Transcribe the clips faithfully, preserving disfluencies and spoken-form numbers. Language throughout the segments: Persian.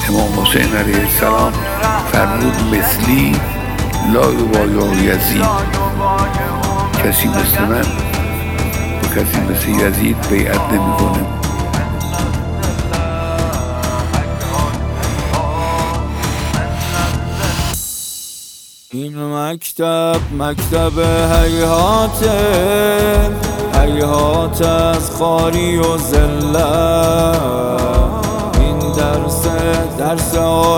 امام حسین علیه السلام فرمود مثلی لا یبایع یزید، کسی مثل من و کسی مثل یزید بیعت نمیکنه. این مکتب مکتب هیهاته، هیهات از خواری و ذلت. این درس درس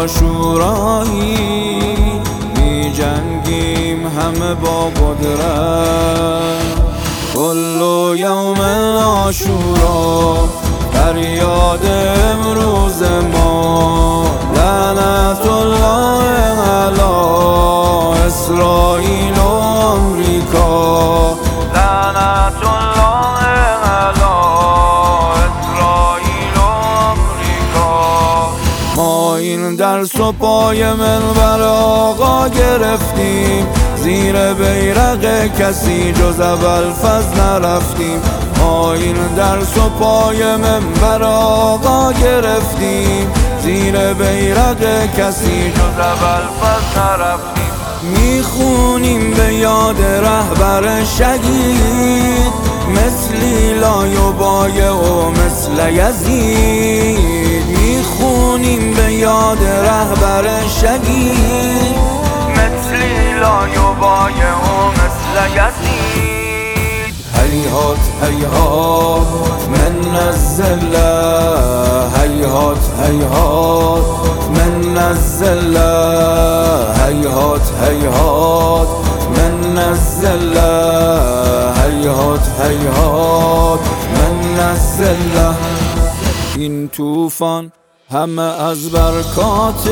عاشورایی، می جنگیم همه با قدرت. کل یوم عاشورا فریاد امروز ما، لعنت الله علی اسرائیل و آمریکا، لعنت الله علی اسرائیل و آمریکا. ما این درس و پای منبر آقا گرفتیم، زیر بیرق کسی جز ابوالفضل نرفتیم. ما این درس و پای منبر آقا گرفتیم، زیر بیرق کسی جز ابوالفضل نرفتیم. میخونیم به یاد رهبر شهید، مثلی لا یبایع و مثل یزید. میخونیم به یاد رهبر شهید، مثلی لا یبایع و مثل یزید. هیهات هیهات من الذلة، هیهات هیهات من الذلة، هیهات هیهات من الذلة، هیهات هیهات من الذلة. این طوفان همه از برکات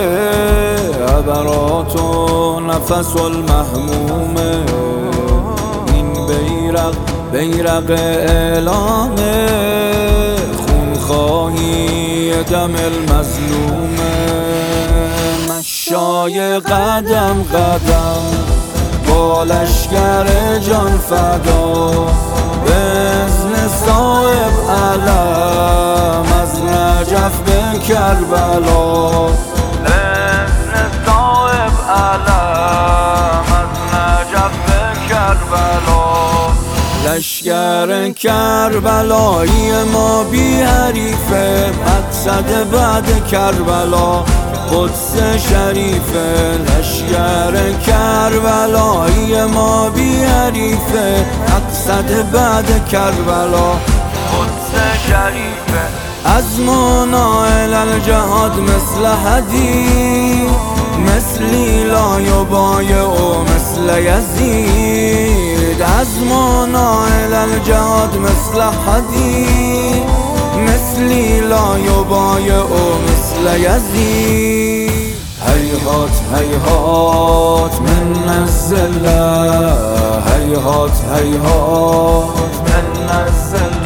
عبرات و نفس المهمومه. این بیرق بیرق اعلام خونخواهی دم المظلومه. مشای قدم قدم با لشکر جان فدا، به اذن صاحب علم از نجف به کربلا، به اذن صاحب علم از نجف به کربلا. لشکر کربلایی ما بی حریفه، مقصد بعد کربلا قدس شریفه. لشکر کربلایی ما بی حریفه، مقصد بعد کربلا قدس شریفه. از منائل الجهاد مثل حدید، مثلی لا یبایع و مثل یزید. از منائل الجهاد مثل حدید، مثلی لا یبایع و مثل یزید. هیهات هیهات من الذلة، هیهات هیهات من الذلة.